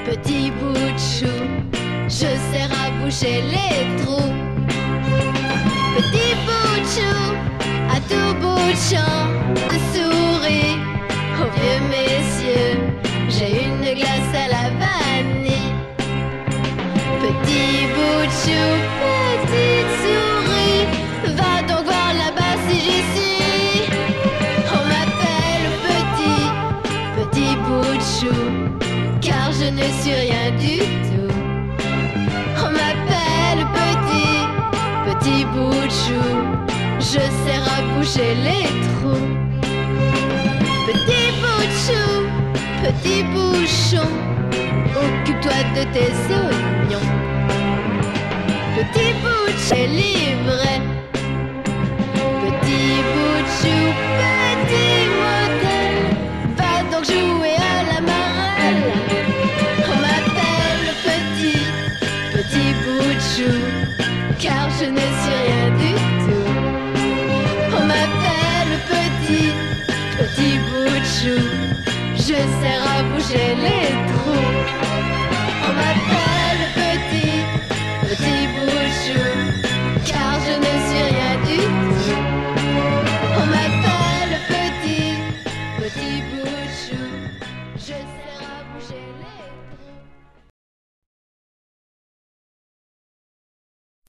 Petit bout de chou, je sers à boucher les trous. Petit bout de chou, à tout bout de champ, de souris aux vieux messieurs, j'ai une glace à la vanille. Petit bout de chou, petite souris, va donc voir là-bas si j'y suis. On m'appelle petit bout de chou, car je ne suis rien du tout. On m'appelle petit bout de chou, je sers à boucher les trous. Petit bout de chou, petit bouchon, occupe-toi de tes oignons. Petit bout de chou est livré